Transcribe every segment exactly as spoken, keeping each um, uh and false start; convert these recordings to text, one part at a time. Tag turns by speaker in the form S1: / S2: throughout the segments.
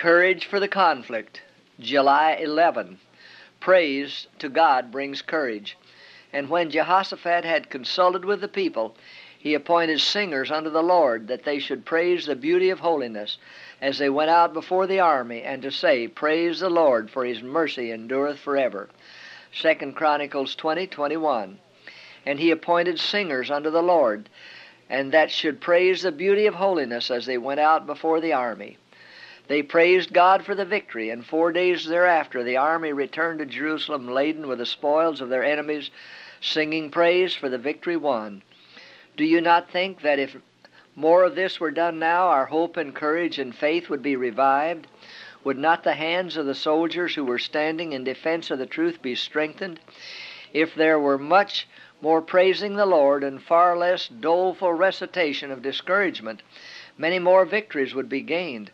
S1: Courage for the conflict, July eleventh. Praise to God brings courage. And when Jehoshaphat had consulted with the people, he appointed singers unto the Lord, that they should praise the beauty of holiness, as they went out before the army, and to say, Praise the Lord, for his mercy endureth forever. Second Chronicles twenty twenty-one. And he appointed singers unto the Lord, and that should praise the beauty of holiness, as they went out before the army. They praised God for the victory, and four days thereafter the army returned to Jerusalem laden with the spoils of their enemies, singing praise for the victory won. Do you not think that if more of this were done now, our hope and courage and faith would be revived? Would not the hands of the soldiers who were standing in defense of the truth be strengthened? If there were much more praising the Lord and far less doleful recitation of discouragement, many more victories would be gained.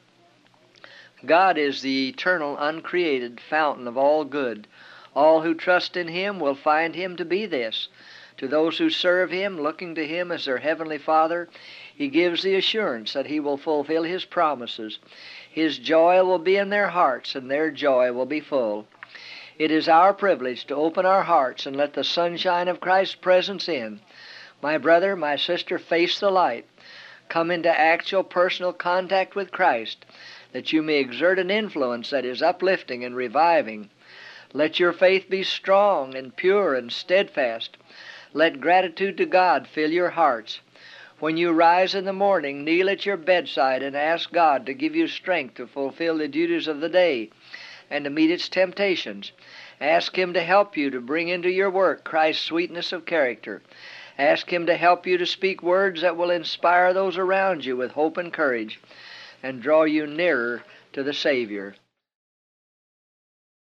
S1: God is the eternal, uncreated fountain of all good. All who trust in Him will find Him to be this. To those who serve Him, looking to Him as their heavenly Father, He gives the assurance that He will fulfill His promises. His joy will be in their hearts, and their joy will be full. It is our privilege to open our hearts and let the sunshine of Christ's presence in. My brother, my sister, face the light. Come into actual personal contact with Christ, that you may exert an influence that is uplifting and reviving. Let your faith be strong and pure and steadfast. Let gratitude to God fill your hearts. When you rise in the morning, kneel at your bedside and ask God to give you strength to fulfill the duties of the day and to meet its temptations. Ask Him to help you to bring into your work Christ's sweetness of character. Ask Him to help you to speak words that will inspire those around you with hope and courage, and draw you nearer to the Savior.